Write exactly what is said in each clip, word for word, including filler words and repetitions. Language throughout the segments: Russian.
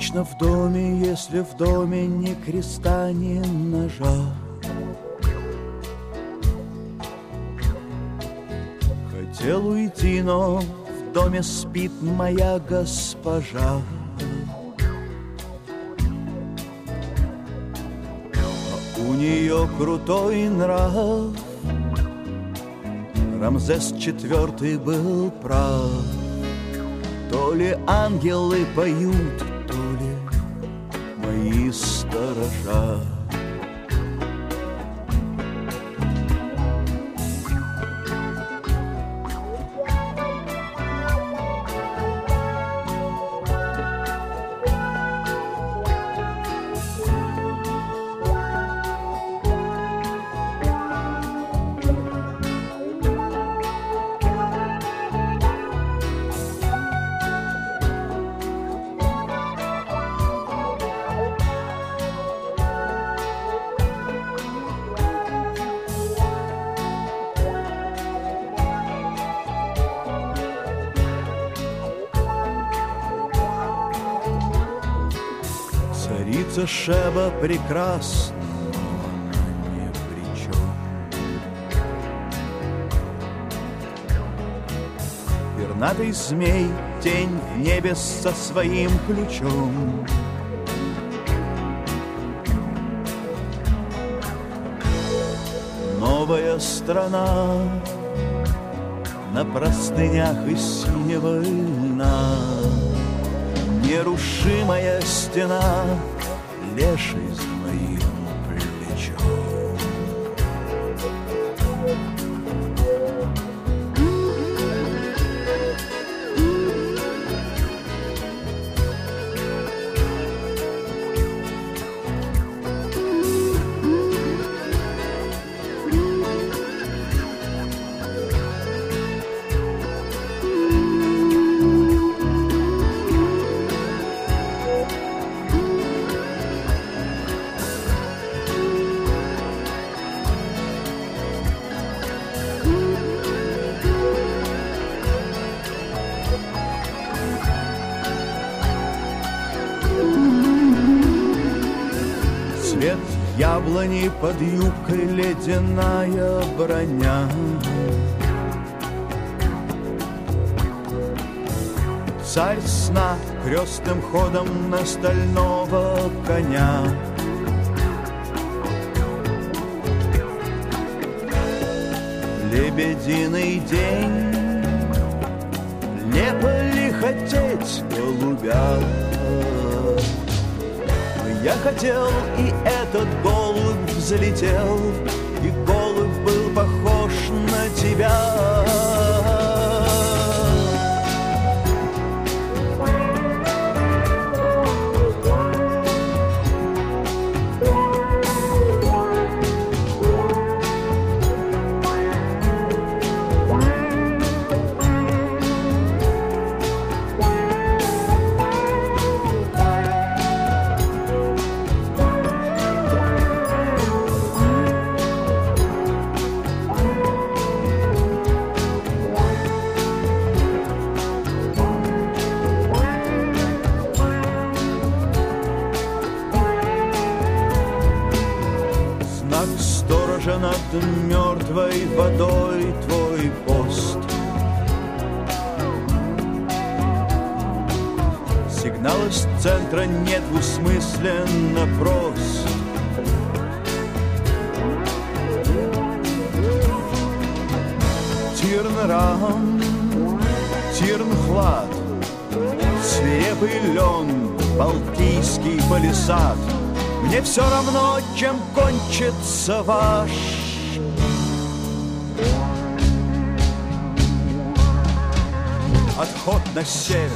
Скучно в доме, если в доме ни креста, ни ножа. Хотел уйти, но в доме спит моя госпожа. А у нее крутой нрав, Рамзес четвертый был прав. То ли ангелы поют, то ли мои сторожа. Царица Шеба прекрасна, но она ни при чем. Пернатый змей, тень в небе со своим ключом. Новая страна на простынях из синего льна. Нерушимая стена, леший за моим плечом. Цвет яблони под юбкой, ледяная броня. Царь сна крестным ходом на стального коня. Лебединый день, лепо ли хотеть голубя? Я хотел, и этот голубь взлетел, и голубь был похож на тебя. Сторожа над мертвой водой твой пост. Сигнал из центра недвусмысленно прост. Тирн-Рам, Тирн-Хлад, свирепый лен, Балтийский палисад. Мне все равно, чем кончится ваш отход на север.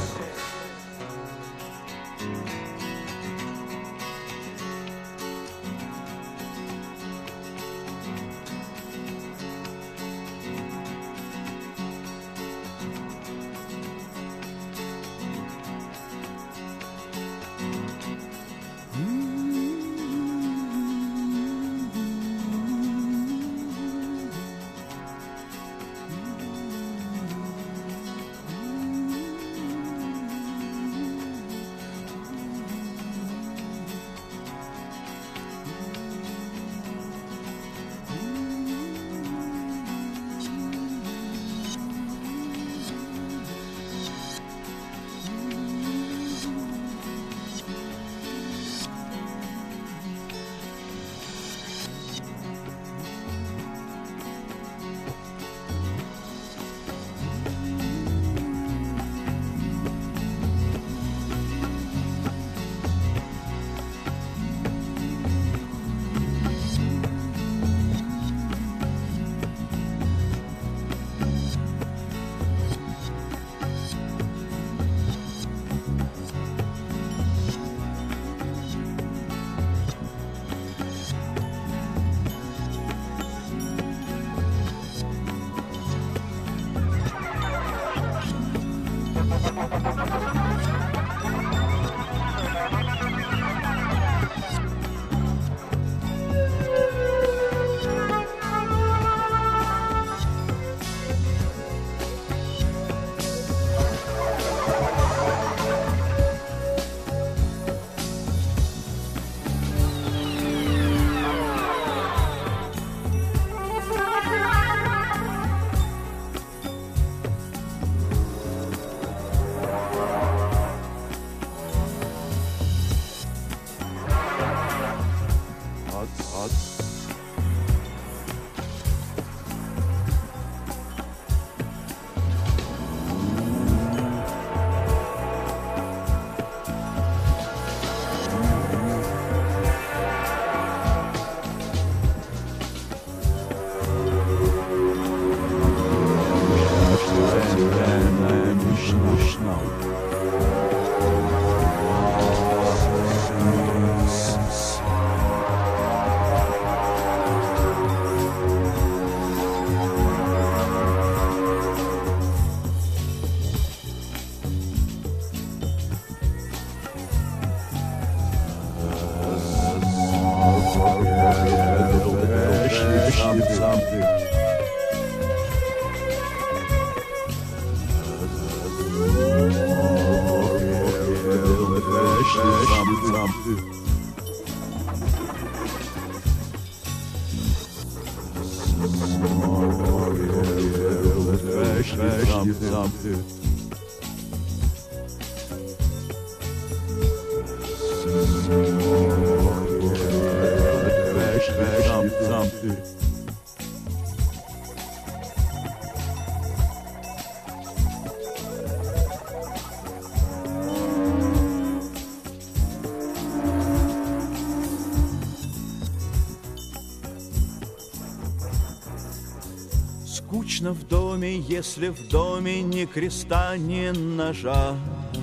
Скучно в доме, если в доме ни креста, ни ножа.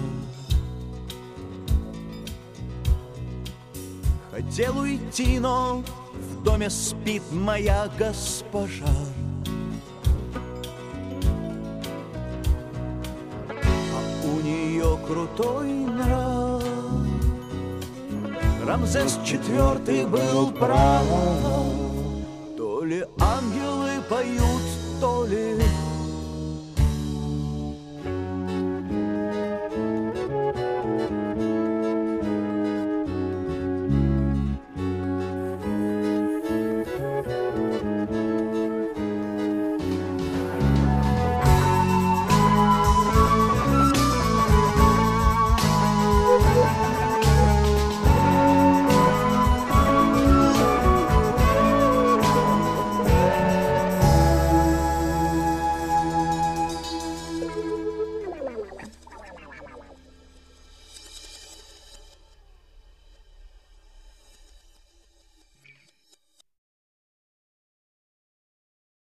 Хотел уйти, но в доме спит моя госпожа. А у нее крутой нрав. Рамзес четвёртый был прав. То ли ангелы поют, то ли